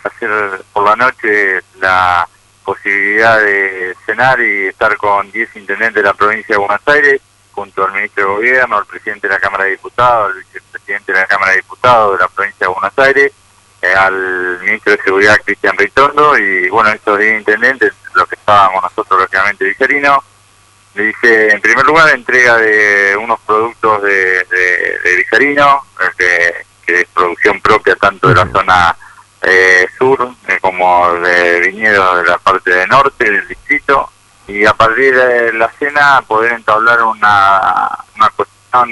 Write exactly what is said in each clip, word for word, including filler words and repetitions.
hacer por la noche la posibilidad de cenar y estar con diez intendentes de la provincia de Buenos Aires, junto al ministro de Gobierno, al presidente de la Cámara de Diputados, al vicepresidente de la Cámara de Diputados de la provincia de Buenos Aires, eh, al ministro de Seguridad, Cristian Ritondo, y bueno, estos diez intendentes, los que estábamos nosotros, lógicamente, vizarinos. Le dice, en primer lugar, entrega de unos productos de, de, de Vizarino, que, que es producción propia tanto de la zona eh, sur eh, como de viñedos de la parte de norte del distrito, y a partir de la cena poder entablar una, una cuestión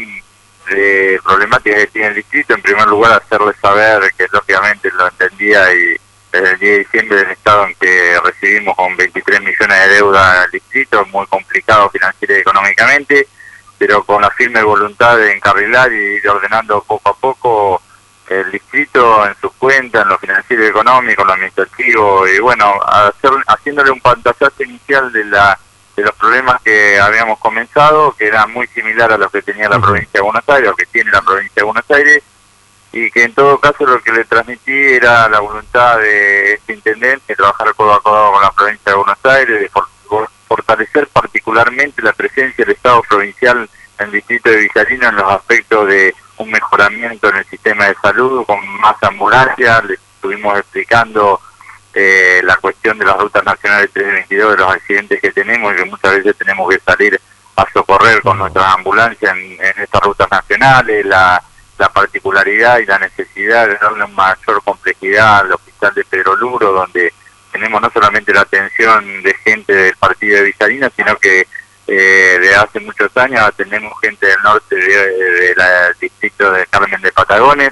de problemáticas que tiene el distrito. En primer lugar, hacerle saber que lógicamente lo entendía, y desde el diez de diciembre del estado en que recibimos con veintitrés millones de deuda al distrito, muy complicado financiera y económicamente, pero con la firme voluntad de encarrilar y ir ordenando poco a poco el distrito en sus cuentas, en lo financiero y económico, en lo administrativo, y bueno, hacer, haciéndole un pantallazo inicial de la de los problemas que habíamos comenzado, que era muy similar a los que tenía la provincia de Buenos Aires, o que tiene la provincia de Buenos Aires, y que en todo caso lo que le transmití era la voluntad de este intendente de trabajar codo a codo con la provincia de Buenos Aires, de for fortalecer particularmente la presencia del Estado provincial en el distrito de Vizarino en los aspectos de un mejoramiento en el sistema de salud, con más ambulancias. Le estuvimos explicando eh, la cuestión de las rutas nacionales trescientos veintidós, de los accidentes que tenemos, y que muchas veces tenemos que salir a socorrer con nuestras ambulancias en, en estas rutas nacionales, la la particularidad y la necesidad de darle mayor complejidad al hospital de Pedro Luro, donde tenemos no solamente la atención de gente del partido de Vizarino, sino que eh, de hace muchos años atendemos gente del norte del de, de distrito de Carmen de Patagones,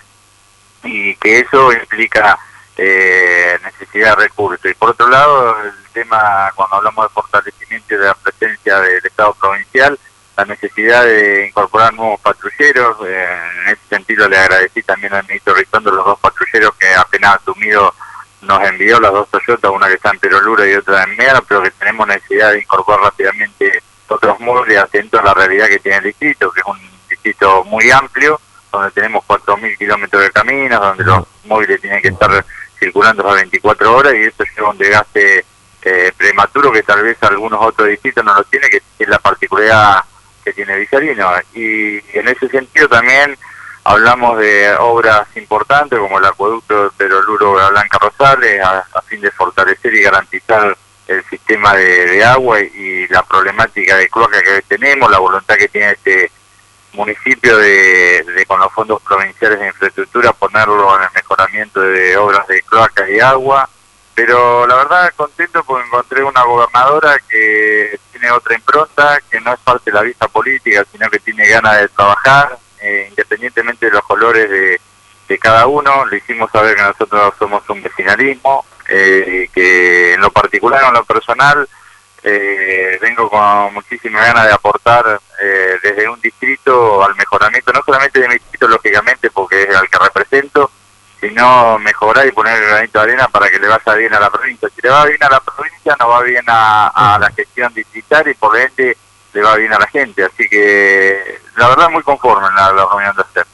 y que eso implica eh, necesidad de recursos. Y por otro lado, el tema, cuando hablamos de fortalecimiento de la presencia del Estado provincial, la necesidad de incorporar nuevos patrulleros. Eh, en ese sentido le agradecí también al ministro Ritondo los dos patrulleros que apenas asumido nos envió, las dos Toyota, una que está en Perolura y otra en Mera, pero que tenemos necesidad de incorporar rápidamente otros móviles atentos a la realidad que tiene el distrito, que es un distrito muy amplio, donde tenemos cuatro mil kilómetros de caminos, donde los móviles tienen que estar circulando a veinticuatro horas, y eso lleva un desgaste eh, prematuro que tal vez algunos otros distritos no lo tienen, que es la particularidad que tiene Vizarino. Y en ese sentido también hablamos de obras importantes como el acueducto de Peroluro Blanca Rosales, a, a fin de fortalecer y garantizar el sistema de, de agua y, y la problemática de cloaca que tenemos, la voluntad que tiene este municipio de, de con los fondos provinciales de infraestructura ponerlo en el mejoramiento de obras de cloacas y agua. Pero la verdad contento porque encontré una gobernadora que tiene otra impronta, que no es parte de la vista política, sino que tiene ganas de trabajar, eh, independientemente de los colores de, de cada uno. Le hicimos saber que nosotros somos un vecinalismo, eh, que en lo particular, en lo personal, eh, vengo con muchísimas ganas de aportar eh, desde un distrito al mejoramiento, no solamente de mi distrito, lógicamente, porque es al que represento, sino mejorar y poner el granito de arena para que le vaya bien a la provincia. Si le va bien a la provincia, no va bien a, a la gestión distrital, y por ende le va bien a la gente. Así que la verdad muy conforme en la, la reunión de ayer.